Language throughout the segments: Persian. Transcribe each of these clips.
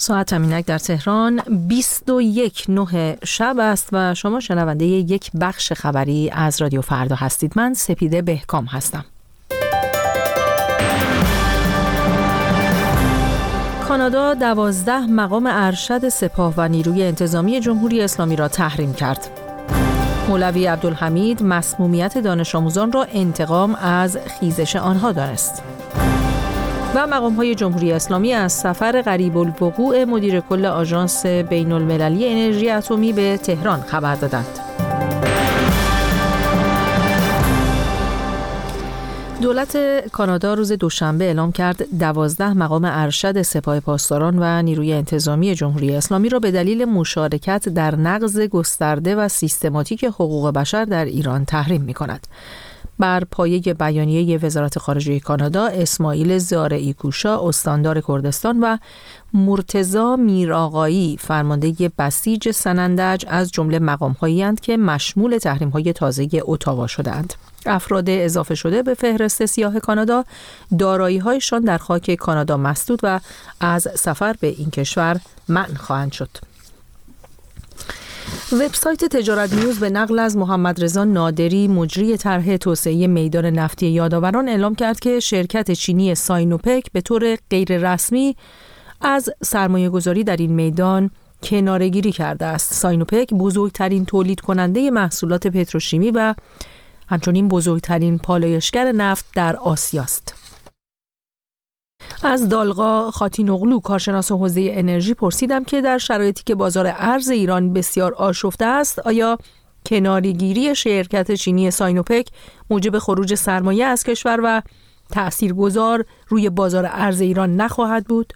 ساعت همینک در تهران 21:09 شب است و شما شنونده یک بخش خبری از رادیو فردا هستید. من سپیده بهکام هستم. کانادا 12 مقام ارشد سپاه و نیروی انتظامی جمهوری اسلامی را تحریم کرد. مولوی عبدالحمید مسمومیت دانش آموزان را انتقام از خیزش آنها دانست. و مقام‌های جمهوری اسلامی از سفر قریب الوقوع مدیر کل آژانس بین‌المللی انرژی اتمی به تهران خبر دادند. دولت کانادا روز دوشنبه اعلام کرد 12 مقام ارشد سپاه پاسداران و نیروی انتظامی جمهوری اسلامی را به دلیل مشارکت در نقض گسترده و سیستماتیک حقوق بشر در ایران تحریم می‌کند. بر پایه بیانیه وزارت خارجه کانادا، اسماعیل زارعی کوشا استاندار کردستان و مرتضی میرآقایی فرمانده بسیج سنندج از جمله مقام‌هایی‌اند که مشمول تحریم‌های تازه اتاوا شدند. افراد اضافه شده به فهرست سیاه کانادا دارایی‌هایشان در خاک کانادا مسدود و از سفر به این کشور منع خواهند شد. وبسایت تجارت نیوز به نقل از محمد رضا نادری مجری طرح توسعه میدان نفتی یادآوران اعلام کرد که شرکت چینی ساینوپک به طور غیررسمی از سرمایه‌گذاری در این میدان کناره‌گیری کرده است. ساینوپک بزرگترین تولید کننده محصولات پتروشیمی و همچنین بزرگترین پالایشگر نفت در آسیاست. از دالغا خاتینوغلو کارشناس حوزه انرژی پرسیدم که در شرایطی که بازار ارز ایران بسیار آشفته است، آیا کناره‌گیری شرکت چینی ساینوپک موجب خروج سرمایه از کشور و تأثیرگذار روی بازار ارز ایران نخواهد بود؟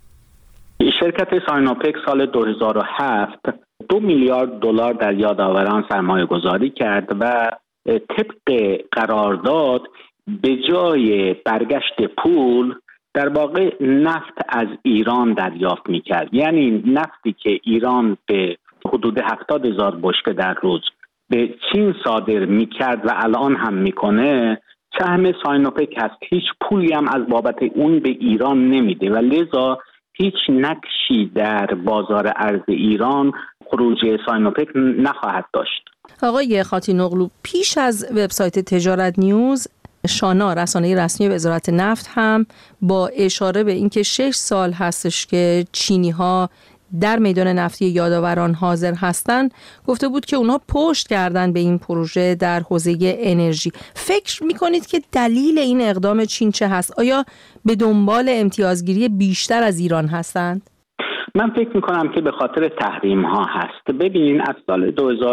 شرکت ساینوپک سال 2007 $2 میلیارد در یادآوران سرمایه گذاری کرد و طبق قرارداد به جای برگشت پول در واقع نفت از ایران دریافت می‌کرد. یعنی نفتی که ایران به حدود 70,000 بشکه در روز به چین صادر می‌کرد و الان هم می‌کنه، سهم ساینوپک هست. هیچ پولی هم از بابت اون به ایران نمیده و لذا هیچ نقشی در بازار ارز ایران خروج ساینوپک نخواهد داشت. آقای خاتینوغلو، پیش از وبسایت تجارت نیوز، شانا رسانه رسمی وزارت نفت هم با اشاره به اینکه 6 سال هستش که چینی‌ها در میدان نفتی یادآوران حاضر هستن گفته بود که اونها پشت کردن به این پروژه در حوزه انرژی. فکر می‌کنید که دلیل این اقدام چین چه هست؟ آیا به دنبال امتیازگیری بیشتر از ایران هستند؟ من فکر می‌کنم که به خاطر تحریم‌ها هست. ببینین از سال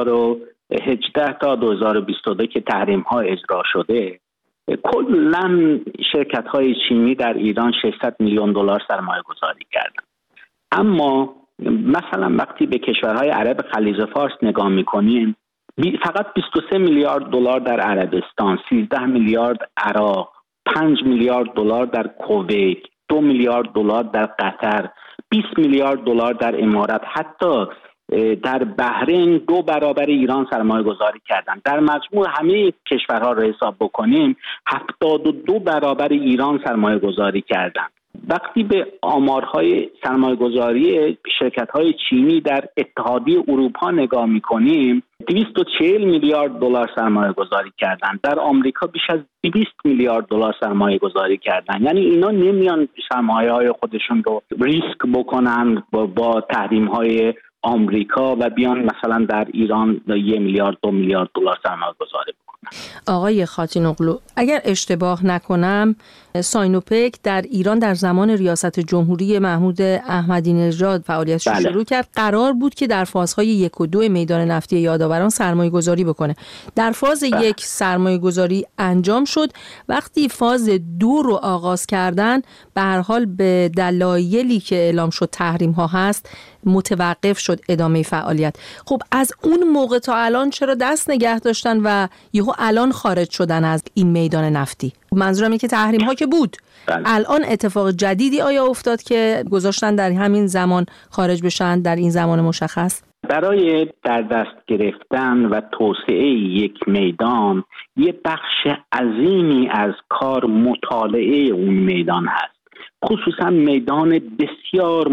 2018 تا 2022 که تحریم‌ها اجرا شده، کلاً شرکت‌های چینی در ایران $600 میلیون سرمایه گذاری کردن. اما مثلا وقتی به کشورهای عرب خلیج فارس نگاه می‌کنیم، فقط $23 میلیارد در عربستان، 13 میلیارد عراق، 5 میلیارد دلار در کویت، 2 میلیارد دلار در قطر، 20 میلیارد دلار در امارات، حتی در بحرین 2 برابر ایران سرمایه گذاری کردن. در مجموع همه کشورها رو حساب بکنیم 72 برابر ایران سرمایه گذاری کردن. وقتی به آمارهای سرمایه گذاری شرکت های چینی در اتحادیه اروپا نگاه میکنیم، 240 میلیارد دلار سرمایه گذاری کردن. در آمریکا بیش از 200 میلیارد دلار سرمایه گذاری کردن. یعنی اینا نمیان سرمایه های خودشون رو ریسک بکنن با تحریم های آمریکا و بیان مثلا در ایران 1 میلیارد 2 میلیارد دلار سرمایه گذاری بکنن. آقای خاتینوغلو، اگر اشتباه نکنم ساینوپک در ایران در زمان ریاست جمهوری محمود احمدی نژاد فعالیتش رو شروع کرد. قرار بود که در فازهای 1 و 2 میدان نفتی یادآوران سرمایه گذاری بکنه. در فاز 1 سرمایه گذاری انجام شد. وقتی فاز 2 رو آغاز کردن، به هر حال به دلایلی که اعلام شد تحریم ها هست متوقف شد ادامه فعالیت. خب از اون موقع تا الان چرا دست نگه داشتن و یهو الان خارج شدن از این میدان نفتی؟ منظورم اینه که تحریم ها که بود، الان اتفاق جدیدی آیا افتاد که گذاشتن در همین زمان خارج بشن در این زمان مشخص؟ برای در دست گرفتن و توسعه یک میدان یه بخش عظیمی از کار مطالعه اون میدان هست، خصوصا میدان بسیار مرکب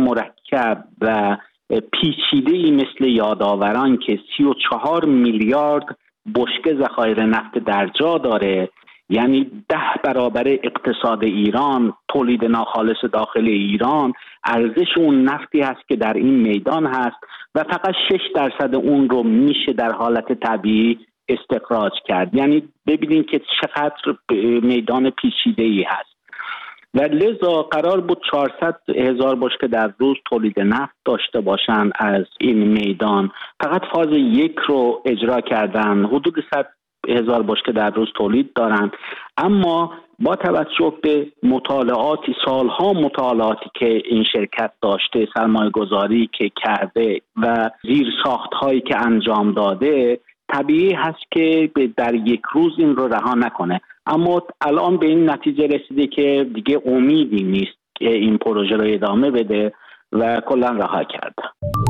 مرکب و پیچیده‌ای مثل یادآوران که 34 میلیارد بشکه ذخایر نفت در جا داره، یعنی 10 برابر اقتصاد ایران، تولید ناخالص داخل ایران، ارزش اون نفتی هست که در این میدان هست و فقط 6% اون رو میشه در حالت طبیعی استخراج کرد. یعنی ببینید که چقدر میدان پیچیده‌ای هست و لذا قرار بود 400,000 بشکه در روز تولید نفت داشته باشن از این میدان. فقط فاز 1 رو اجرا کردن، حدود 100,000 بشکه در روز تولید دارن. اما با توجه به مطالعاتی، سالها مطالعاتی که این شرکت داشته، سرمایه گذاری که کرده و زیر ساختهایی که انجام داده، طبیعی هست که در 1 روز این رو رها نکنه. اما الان به این نتیجه رسیده که دیگه امیدی نیست که این پروژه رو ادامه بده و کلا رها کرده.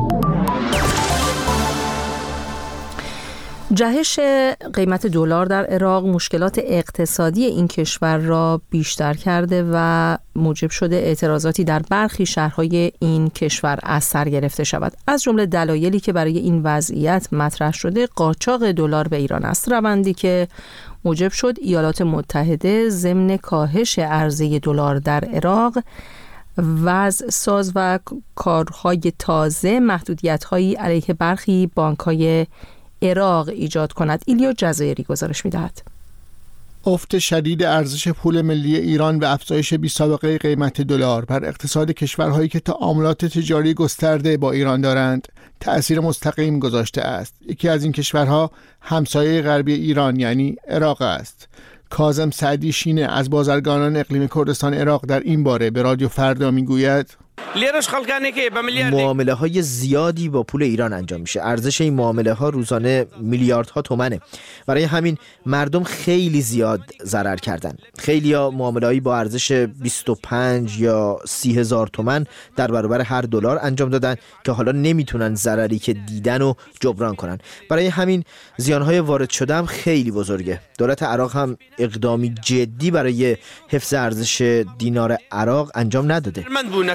جهش قیمت دلار در عراق مشکلات اقتصادی این کشور را بیشتر کرده و موجب شده اعتراضاتی در برخی شهرهای این کشور از سر گرفته شود. از جمله دلایلی که برای این وضعیت مطرح شده قاچاق دلار به ایران است، روندی که موجب شد ایالات متحده ضمن کاهش عرضه دلار در عراق وضع ساز و کارهای تازه محدودیت‌هایی علیه برخی بانک‌های عراق ایجاد کند. ایلیا جزایری گزارش می‌دهد. افت شدید ارزش پول ملی ایران و افزایش بی‌سابقه قیمت دلار بر اقتصاد کشورهایی که تعاملات تجاری گسترده با ایران دارند تأثیر مستقیم گذاشته است. یکی از این کشورها همسایه غربی ایران یعنی عراق است. کاظم سعدی شینه از بازرگانان اقلیم کردستان عراق در این باره به رادیو فردا میگوید معامله های زیادی با پول ایران انجام میشه. ارزش این معامله ها روزانه میلیاردها تومنه. برای همین مردم خیلی زیاد ضرر کردن. خیلی ها معامله هایی با ارزش 25 یا 30,000 تومن در برابر هر دلار انجام دادن که حالا نمیتونن ضرری که دیدن رو جبران کنن. برای همین زیانهای وارد شده هم خیلی بزرگه. دولت عراق هم اقدامی جدی برای حفظ ارزش دینار عراق انجام نداده.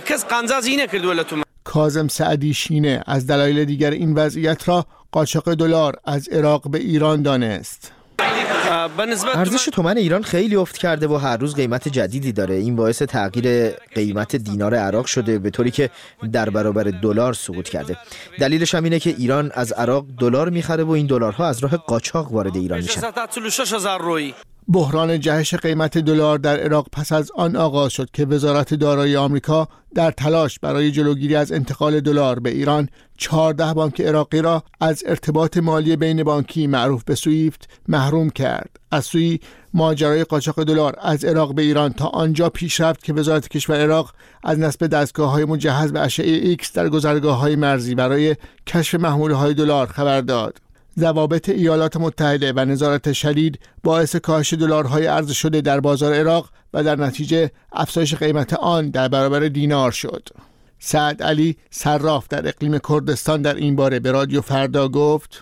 کاظم سعدی شینه از دلایل دیگر این وضعیت را قاچاق دلار از عراق به ایران دانست. ارزش تومان ایران خیلی افت کرده و هر روز قیمت جدیدی داره. این باعث تغییر قیمت دینار عراق شده به طوری که در برابر دلار سقوط کرده. دلیلش هم اینه که ایران از عراق دلار میخره و این دلارها از راه قاچاق وارد ایران میشن. بحران جهش قیمت دلار در عراق پس از آن آغاز شد که وزارت دارایی آمریکا در تلاش برای جلوگیری از انتقال دلار به ایران 14 بانک عراقی را از ارتباط مالی بین بانکی معروف به سویفت محروم کرد. از سوی ماجرای قاچاق دلار از عراق به ایران تا آنجا پیش رفت که وزارت کشور عراق از نصب دستگاه‌های مجهز به اشعه ایکس در گذرگاه‌های مرزی برای کشف محموله‌های دلار خبر داد. ضوابط ایالات متحده و نظارت شدید باعث کاهش دلارهای عرضه شده در بازار عراق و در نتیجه افزایش قیمت آن در برابر دینار شد. سعد علی صراف در اقلیم کردستان در این باره به رادیو فردا گفت: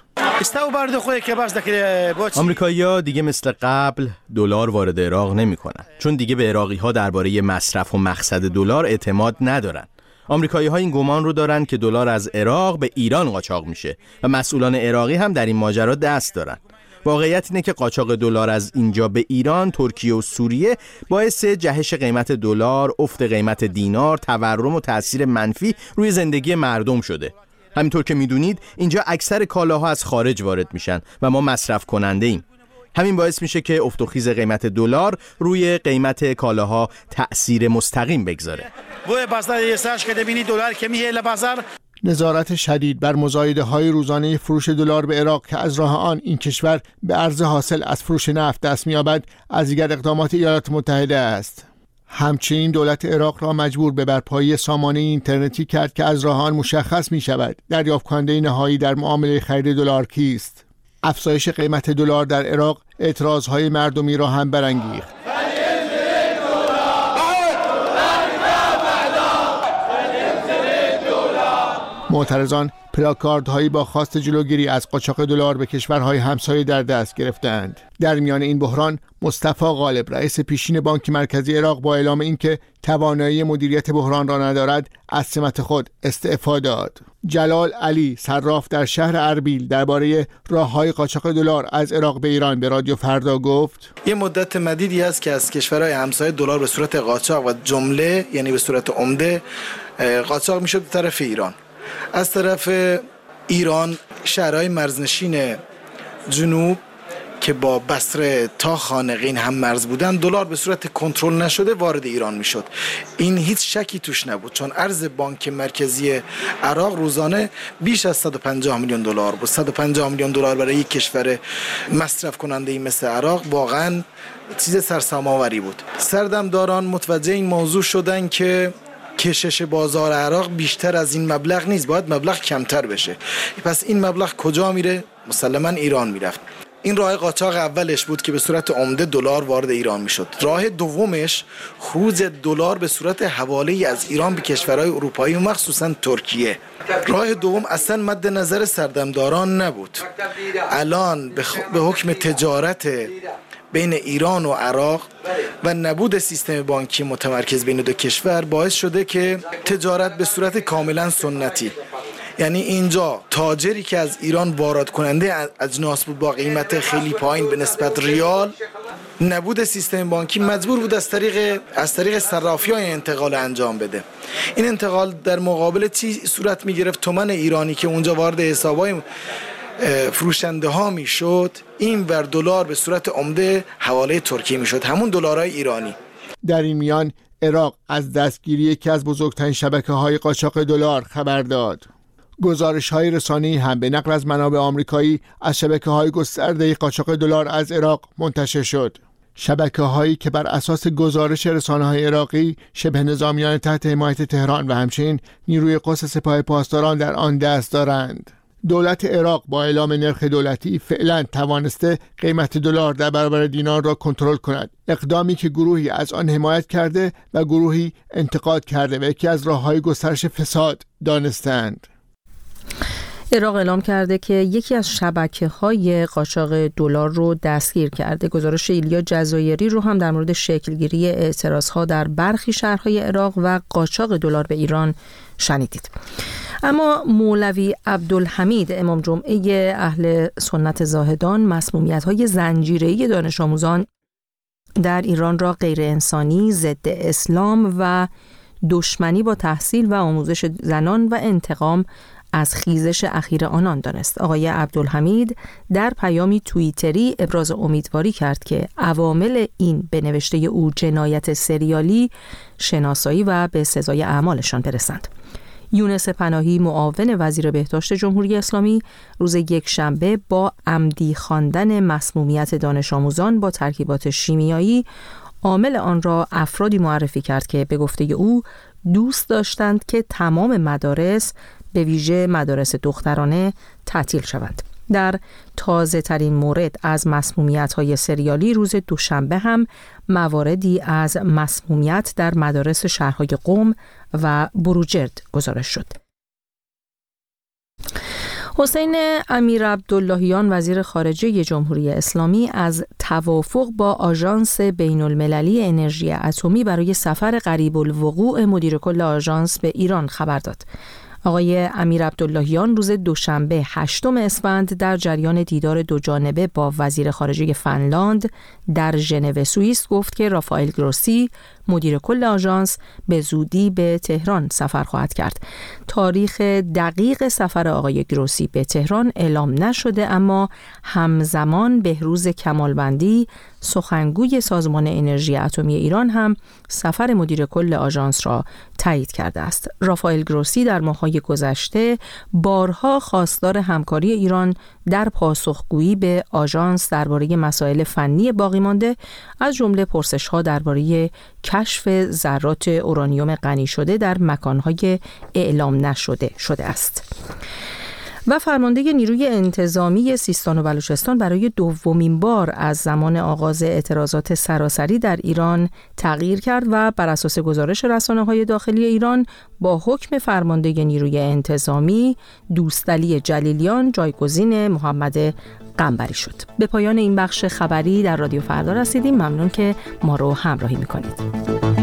آمریکایی‌ها دیگه مثل قبل دلار وارد عراق نمی‌کنن، چون دیگه به عراقی‌ها درباره مصرف و مقصد دلار اعتماد ندارن. آمریکایی‌ها این گمان رو دارن که دلار از عراق به ایران قاچاق میشه و مسئولان عراقی هم در این ماجرا دست دارن. واقعیت اینه که قاچاق دلار از اینجا به ایران، ترکیه و سوریه باعث جهش قیمت دلار، افت قیمت دینار، تورم و تأثیر منفی روی زندگی مردم شده. همینطور که میدونید اینجا اکثر کالاها از خارج وارد میشن و ما مصرف کننده ایم. همین باعث میشه که افت و خیز قیمت دلار روی قیمت کالاها تأثیر مستقیم بگذاره. نظارت شدید بر مزایده‌های روزانه فروش دلار به عراق که از راه آن این کشور به ارز حاصل از فروش نفت دست می‌یابد از دیگر اقدامات ایالات متحده است. همچنین دولت عراق را مجبور به برپایی سامانه اینترنتی کرد که از راه آن مشخص می‌شود دریافت کننده نهایی در معامله خرید دلار کیست. افزایش قیمت دلار در عراق اعتراضهای مردمی را هم برانگیخت. معترضان پلاکاردهایی با خواست جلوگیری از قاچاق دلار به کشورهای همسایه در دست گرفتند. در میان این بحران مصطفی غالب رئیس پیشین بانک مرکزی عراق با اعلام اینکه توانایی مدیریت بحران را ندارد از سمت خود استعفا داد. جلال علی صراف در شهر اربیل درباره راههای قاچاق دلار از عراق به ایران به رادیو فردا گفت: یه مدت مدیدی است که از کشورهای همسایه دلار به صورت قاچاق و جمله یعنی به صورت عمده قاچاق میشد به طرف ایران. از طرف ایران شهرهای مرزنشین جنوب که با بصره تا خانقین هم مرز بودن دلار به صورت کنترل نشده وارد ایران میشد. این هیچ شکی توش نبود، چون ارز بانک مرکزی عراق روزانه بیش از 150 میلیون دلار بود. 150 میلیون دلار برای یک کشور مصرف کننده مثل عراق واقعا چیز سرسام‌آوری بود. سردمداران متوجه این موضوع شدن که کشش بازار عراق بیشتر از این مبلغ نیست، باید مبلغ کمتر بشه. پس این مبلغ کجا میره؟ مسلماً ایران میرفت. این راه قاچاق اولش بود که به صورت عمده دلار وارد ایران میشد. راه دومش خروج دلار به صورت حواله از ایران به کشورهای اروپایی و مخصوصاً ترکیه. راه دوم اصلا مد نظر سردمداران نبود. الان به حکم تجارت بین ایران و عراق و نبود سیستم بانکی متمرکز بین دو کشور باعث شده که تجارت به صورت کاملا سنتی، یعنی اینجا تاجری که از ایران وارد کننده اجناس بود با قیمت خیلی پایین به نسبت ریال، نبود سیستم بانکی مجبور بود از طریق صرافی‌های انتقال انجام بده. این انتقال در مقابل چی صورت می‌گرفت؟ تومن ایرانی که اونجا وارد حساب‌های فروشنده ها میشد، این ور دلار به صورت عمده حواله ترکیه میشد، همون دلارهای ایرانی. در این میان عراق از دستگیری یکی از بزرگترین شبکه‌های قاچاق دلار خبر داد. گزارش‌های رسانه‌ای هم به نقل از منابع آمریکایی از شبکه‌های گسترده قاچاق دلار از عراق منتشر شد. شبکه‌هایی که بر اساس گزارش رسانه‌های عراقی شبه نظامیان تحت حمایت تهران و همچنین نیروی قدس سپاه پاسداران در آن دست دارند. دولت عراق با اعلام نرخ دولتی فعلا توانسته قیمت دلار در برابر دینار را کنترل کند، اقدامی که گروهی از آن حمایت کرده و گروهی انتقاد کرده و یکی از راه‌های گسترش فساد دانستند. عراق اعلام کرده که یکی از شبکه‌های قاچاق دلار رو دستگیر کرده. گزارش ایلیا جزایری رو هم در مورد شکلگیری اعتراضها در برخی شهرهای عراق و قاچاق دلار به ایران شنیدید. اما مولوی عبدالحمید امام جمعه اهل سنت زاهدان مسمومیت‌های زنجیره‌ای دانش آموزان در ایران را غیر انسانی، ضد اسلام و دشمنی با تحصیل و آموزش زنان و انتقام از خیزش اخیر آنان دانست. آقای عبدالحمید در پیامی توییتری ابراز امیدواری کرد که عوامل این به نوشته او جنایت سریالی شناسایی و به سزای اعمالشان برسند. یونس پناهی معاون وزیر بهداشت جمهوری اسلامی روز یکشنبه با عمدی خواندن مسمومیت دانش آموزان با ترکیبات شیمیایی عامل آن را افرادی معرفی کرد که به گفته او دوست داشتند که تمام مدارس به ویژه مدارس دخترانه تعطیل شوند. در تازه ترین مورد از مسمومیت‌های سریالی روز دوشنبه هم مواردی از مسمومیت در مدارس شهرهای قم و بروجرد گزارش شد. حسین امیر عبداللهیان وزیر خارجه جمهوری اسلامی از توافق با آژانس بین المللی انرژی اتمی برای سفر قریب الوقوع مدیر کل آژانس به ایران خبر داد. آقای امیر عبداللهیان روز دوشنبه 8 اسفند در جریان دیدار دو جانبه با وزیر خارجه فنلاند در ژنو سوئیس گفت که رافائل گروسی مدیر کل آژانس به زودی به تهران سفر خواهد کرد. تاریخ دقیق سفر آقای گروسی به تهران اعلام نشده، اما همزمان بهروز کمالوندی سخنگوی سازمان انرژی اتمی ایران هم سفر مدیر کل آژانس را تایید کرده است. رافائل گروسی در ماه‌های گذشته بارها خواستار همکاری ایران در پاسخگویی به آژانس درباره مسائل فنی باقی مانده، از جمله پرسش‌ها درباره کشف ذرات اورانیوم غنی شده در مکان‌های اعلام نشده است. و فرمانده نیروی انتظامی سیستان و بلوچستان برای دومین بار از زمان آغاز اعتراضات سراسری در ایران تغییر کرد و بر اساس گزارش رسانه‌های داخلی ایران با حکم فرمانده نیروی انتظامی دوستعلی جلیلیان جایگزین محمد قنبری شد. به پایان این بخش خبری در رادیو فردا رسیدیم. ممنون که ما رو همراهی می‌کنید.